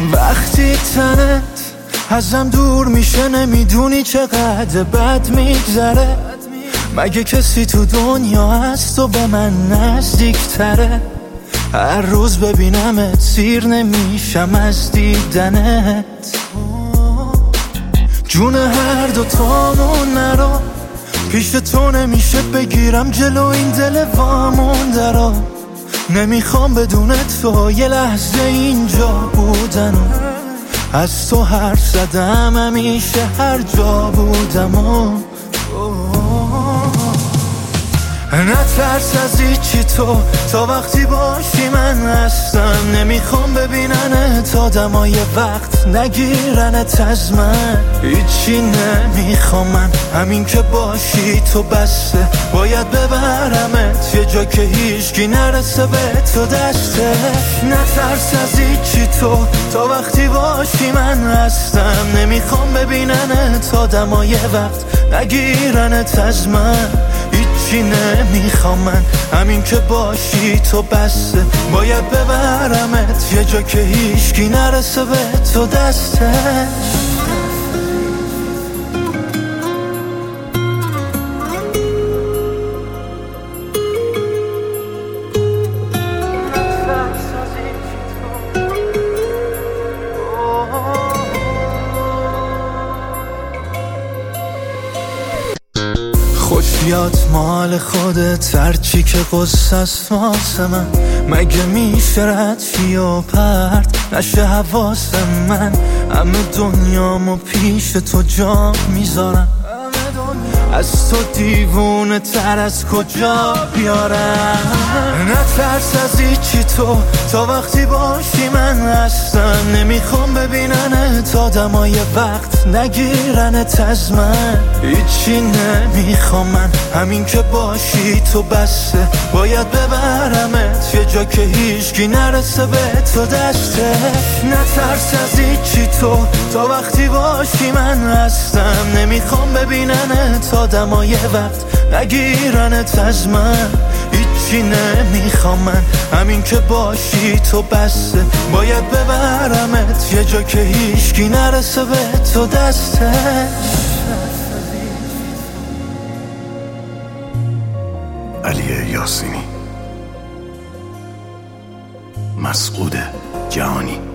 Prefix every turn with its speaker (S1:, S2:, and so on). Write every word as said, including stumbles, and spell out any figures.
S1: وقتی تنت ازم دور میشه نمیدونی چقدر بد میگذره. مگه کسی تو دنیا هست و به من نزدیک تره؟ هر روز ببینمت سیر نمیشم از دیدنت. جون هر دو تامون نرو، پیش تو نمیشه بگیرم جلو این دل وامونده رو. نمیخوام بدون تو یه لحظه اینجا بودن و از تو حرف زدم همیشه هر جا بودم و نترس از هیچی تو تا وقتی باشی من هستم. نمیخوام ببیننت آدمای وقت نگیرنت از من. هیچی نمیخوام من، همین که باشی تو بسته. باید ببرمت یه جا که هیچکی نرسه به تو دسته. نترس از هیچی تو تا وقتی باشی من هستم. نمیخوام ببیننت آدمای وقت نگیرنت از من. هیچی نمیخوام من، همین که باشی تو بسته. باید ببرمت یه جا که هیچکی نرسه به تو دستش. خوشیات مال خودت، هرچی که قصه است واسه من. مگه میشه رد شی و پرت نشه حواس من؟ همه دنیامو پیش تو جا میذارم. از تو دیوونه تر از کجا بیارم؟ نترس از هیچی تو تا وقتی باشی من هستم. نمیخوام ببیننت آدمای وقت نگیرنت از من. هیچی نمیخوام من، همین که باشی تو بسته. باید ببرمت یه جا که هیچکی نرسه به تو دسته. نترس از هیچی تو تا وقتی باشی من هستم. نمیخوام ببیننت آدمای وقت نگیرنت از من. هیچی نمیخوام من، همین که باشی تو بسته. باید ببرمت یه جا که هیچکی نرسه به تو دستش.
S2: علی یاسینی، مسعود جهانی.